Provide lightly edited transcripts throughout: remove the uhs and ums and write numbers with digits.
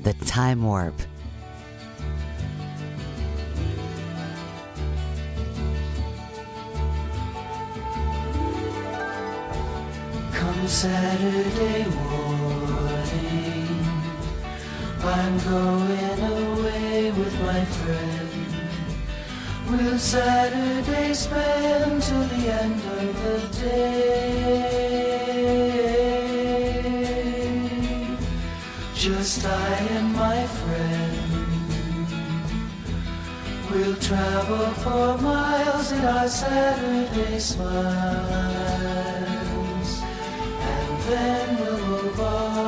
The Time Warp. Come Saturday morning, I'm going away with my friend. We'll Saturday spend till the end of the day. Just I and my friend. We'll travel for miles in our Saturday smiles, and then we'll move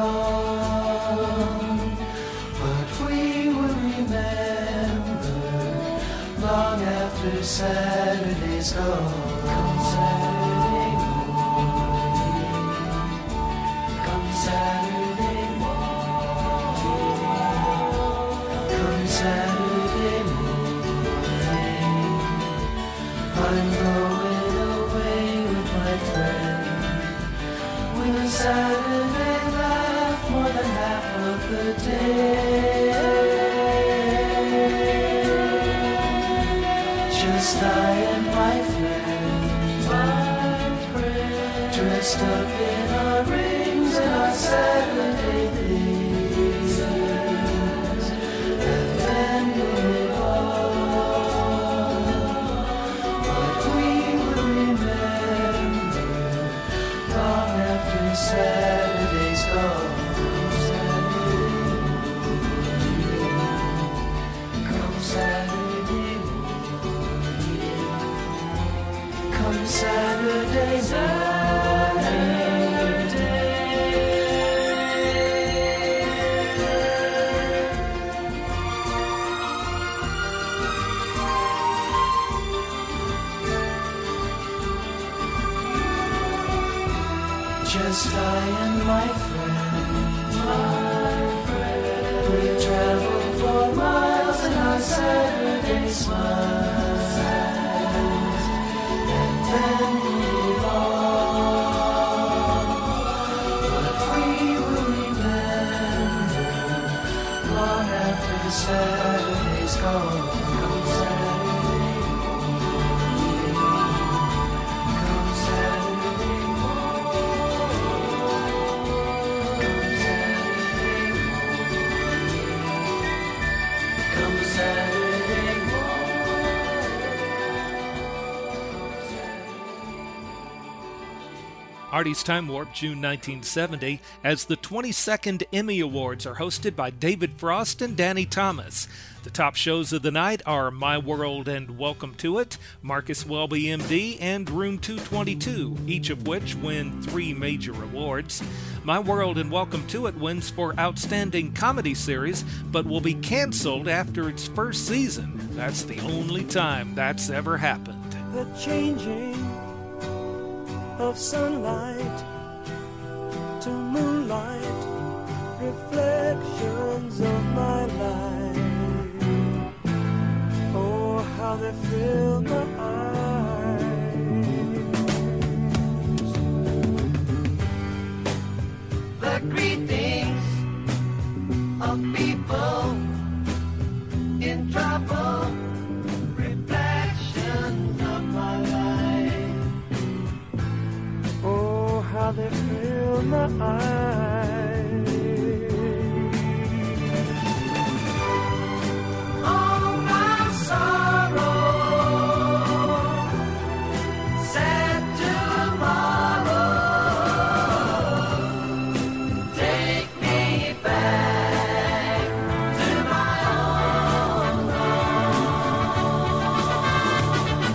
on. But we will remember long after Saturday's gone. Come Saturday morning, come Saturday morning, come Saturday morning, I'm going away with my friend. We'll Saturday laugh more than half of the day. Just I and my friend, dressed up in our rings and our Saturday things, and then we'll move on. But we will remember long after Saturday's gone. Come Saturday morning, come Saturday Just I and my friend, we travel for miles in our Saturday smiles, and then we move on. But we will remember long after Saturday's gone. Come Saturday morning, come Saturday Artie's Time Warp, June 1970, as the 22nd Emmy Awards are hosted by David Frost and Danny Thomas. The top shows of the night are My World and Welcome to It, Marcus Welby, MD, and Room 222, each of which win 3 major awards. My World and Welcome to It wins for Outstanding Comedy Series, but will be canceled after its first season. That's the only time that's ever happened. The changing of sunlight to moonlight, reflections of my life. Oh, how they fill my eyes. the greetings of people in trouble, reflections of my life. Oh, how they fill my eyes. All my sorrow, sad tomorrow, take me back to my own home.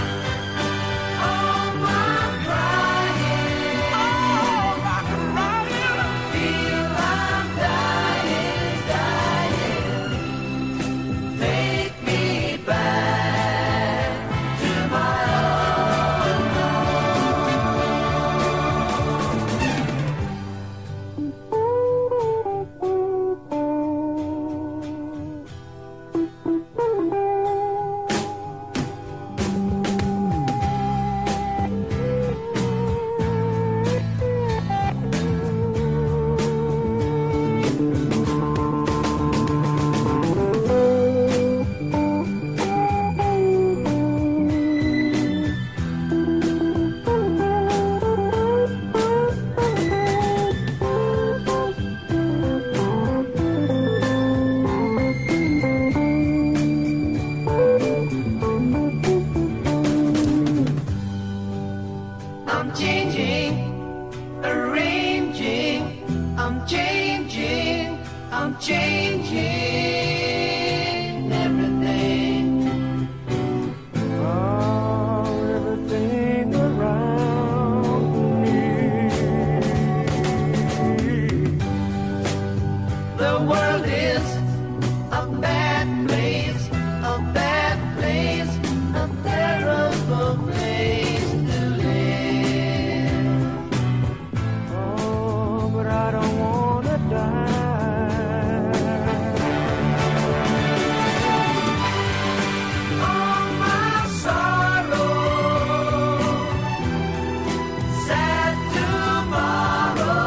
All my crying, I'm changing everything. Oh, everything around me. The world is a bad place, a bad place, a terrible place to live. Oh, but I don't wanna die. All my sorrow, sad tomorrow,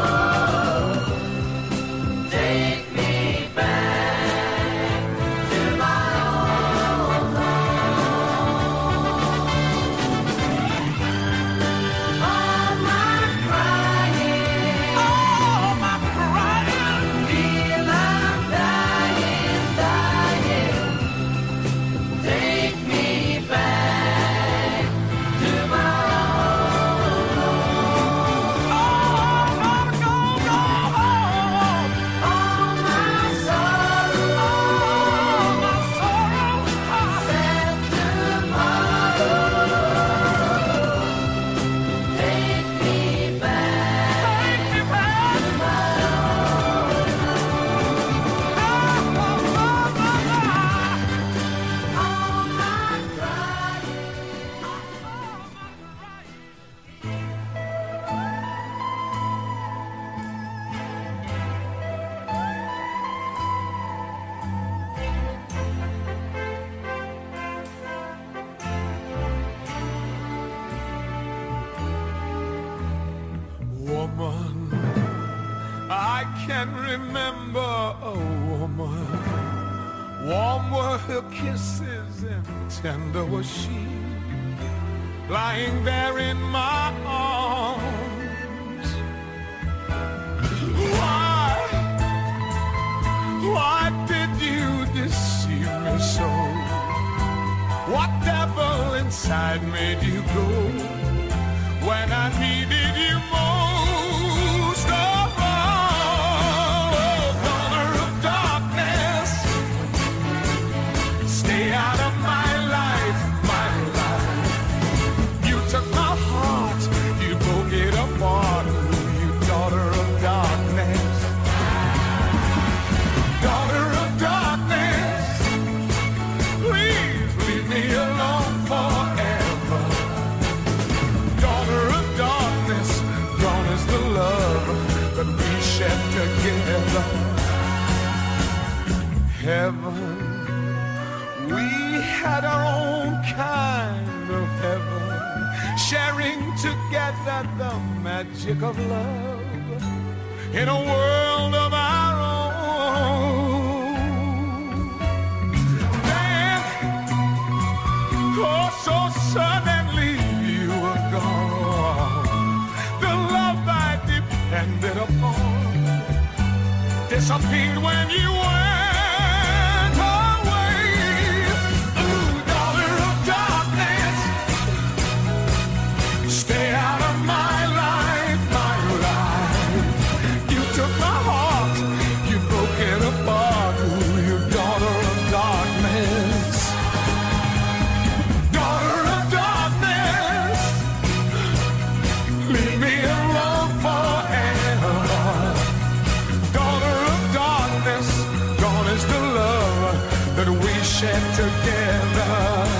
take me back to my own home. All my crying, feel I'm dying, dying. Take me back to my own home. All my sorrow, sad tomorrow. Take me back to my own home. All my crying. Woman, I can remember a woman. Warm were her kisses and tender was she, lying there in my arms. Why did you deceive me so? What devil inside made you go when I needed you most of all? Oh, daughter of darkness, stay out of my life, my life. You took my heart, you broke it apart. Oh, you daughter of darkness, daughter of darkness, please leave me alone forever. Daughter of darkness, gone is the love that we shared together. Heaven, we had our own kind of heaven, sharing together the magic of love in a world of our own. Then, oh, so suddenly you were gone. The love I depended upon disappeared when you went away. Ooh, daughter of darkness, stay out of my life, my life. You took my heart, you broke it apart. Ooh, you daughter of darkness, daughter of darkness, leave me alone forever. Daughter of darkness, gone is the love that we shared together.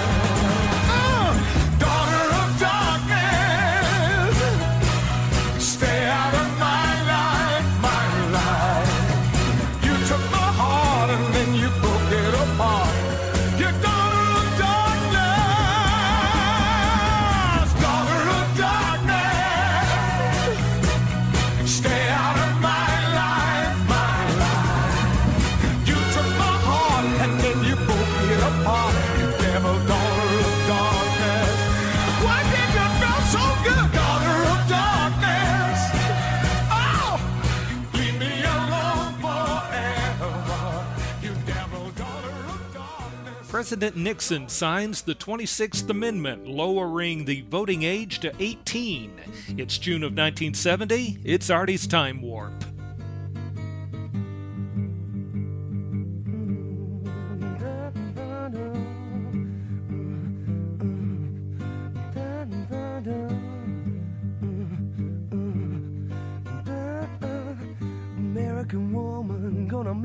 Daughter of darkness, stay out of my life, my life. You took my heart and then you broke it apart. You daughter of darkness, daughter of darkness, stay out of my life, my life. You took my heart and then you broke it apart. You devil, daughter of darkness, why did you feel so good, daughter of darkness? Oh, leave me alone forever. You devil, daughter of darkness. President Nixon signs the 26th Amendment, lowering the voting age to 18. It's June of 1970. It's Artie's Time Warp.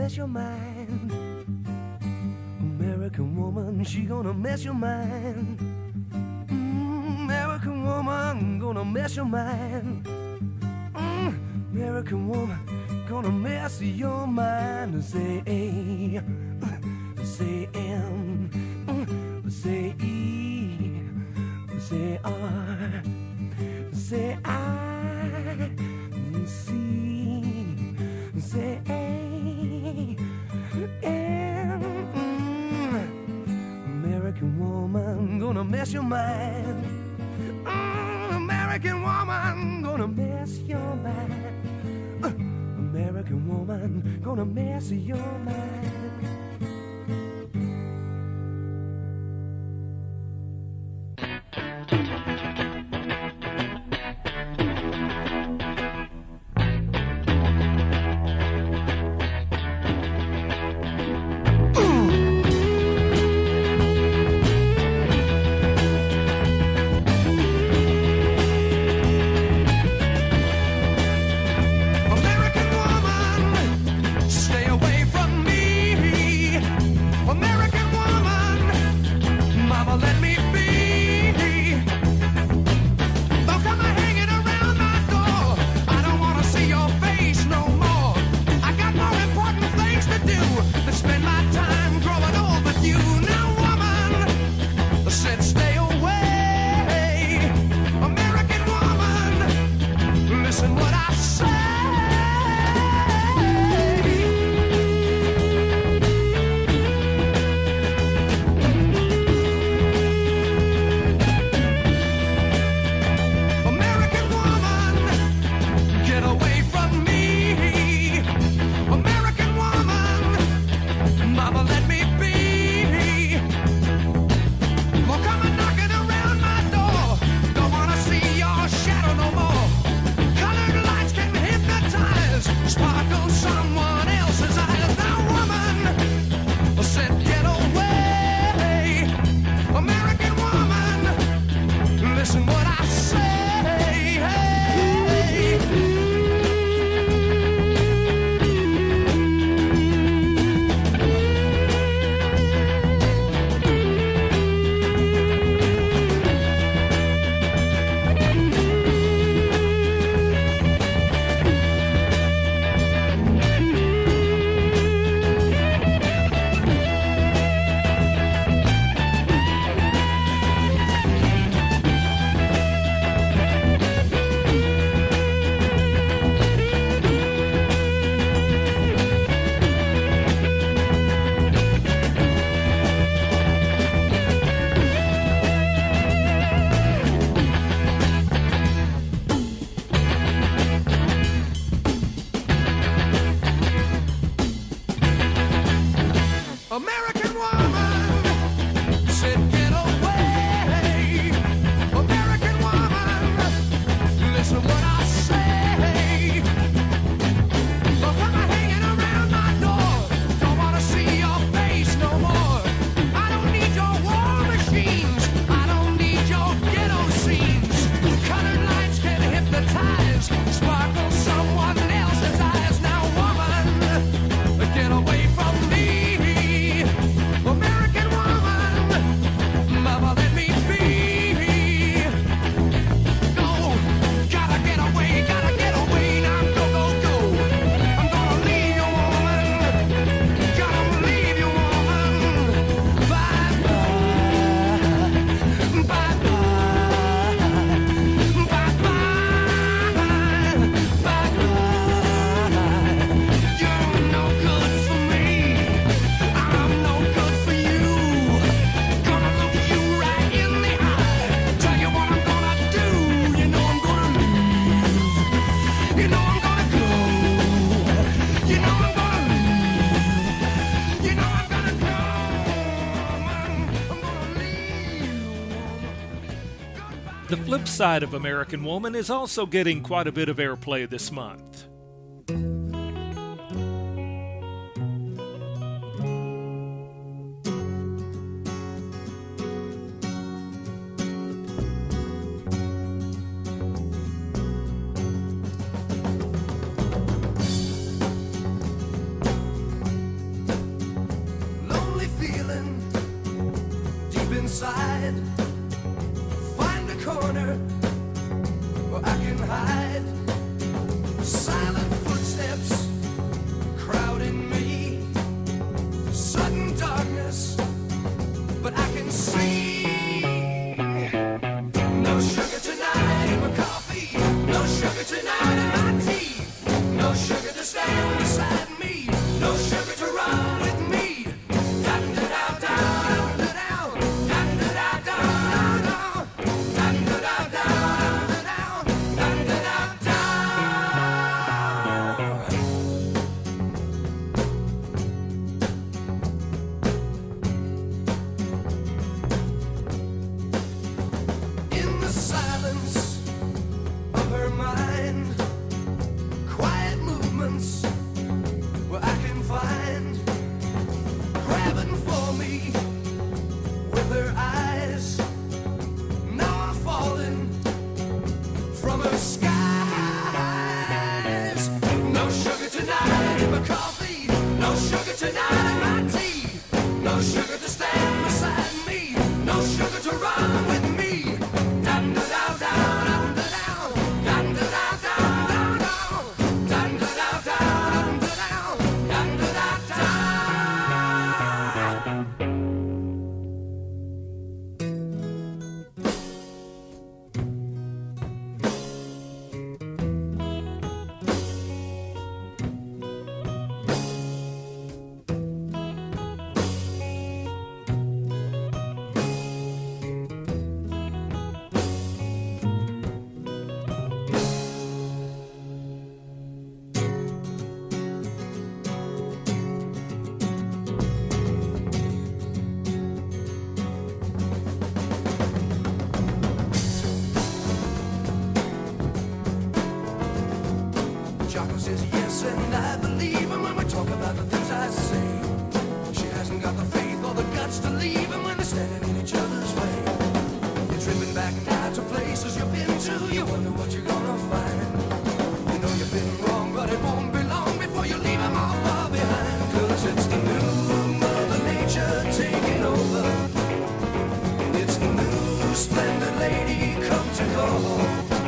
mess your mind. American woman, she gonna mess your mind. American woman, gonna mess your mind. American woman, gonna mess your mind. Say A, say M, say E, say R, say I, C, say A, M. American woman, gonna mess your mind. American woman, gonna mess your mind. American woman, gonna mess your mind. The flip side of American Woman is also getting quite a bit of airplay this month. inside. Find a corner where I can hide. Silent footsteps crowding me. Sudden darkness, but I can see. No sugar tonight in my coffee. No sugar tonight in my tea. No sugar to stand beside me. No sugar to run with me. Jocko says yes, and I believe him when we talk about the things I say. She hasn't got the faith or the guts to leave him when they're standing in each other's way. You're tripping back now to places you've been to. You wonder what you're gonna find. You know you've been wrong, but it won't be long before you leave him all far behind. 'Cause it's the new Mother Nature taking over. It's the new splendid lady come to go.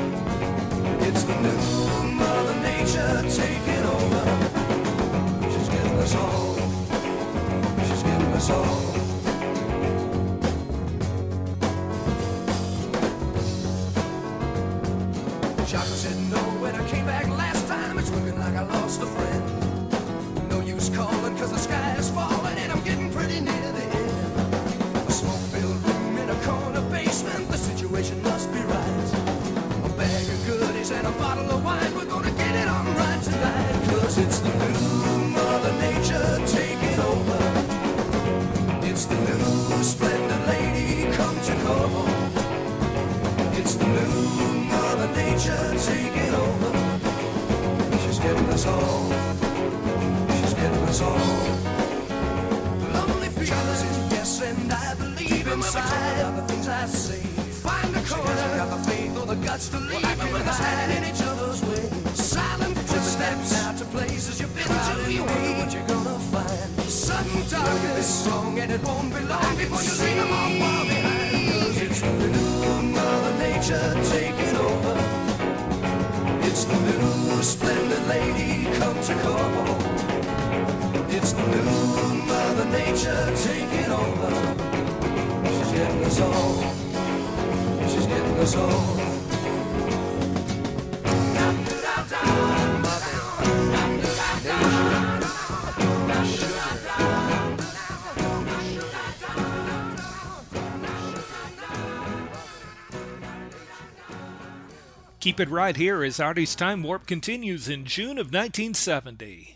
It's the new Mother Nature taking over. She's getting us all. She's getting us all. Jocko said no when I came back last time. It's looking like I lost a friend. No use calling 'cause the sky is falling and I'm getting pretty near the end. A smoke-filled room in a corner basement. The situation must be right. A bag of goodies and a bottle of wine. We're gonna get it on right tonight. 'Cause it's the new Mother Nature taking over. It's the new splendid lady come to call. It's the new Mother Nature taking over. She's getting us all. She's getting us all. Lonely feelings, yes, and I believe inside of the things I say. Find a corner. She hasn't got the faith or the guts to leave them when they're standing in each other's way. Silent footsteps out to places you've been to. You wonder what you're gonna find. Sudden darkness, wrong, and it won't be long before you leave them all far behind. 'Cause it's the new Mother Nature taking over. It's the new splendid lady come to call. It's the new Mother Nature taking over. She's getting us all. She's getting us all. Keep it right here as Artie's Time Warp continues in June of 1970.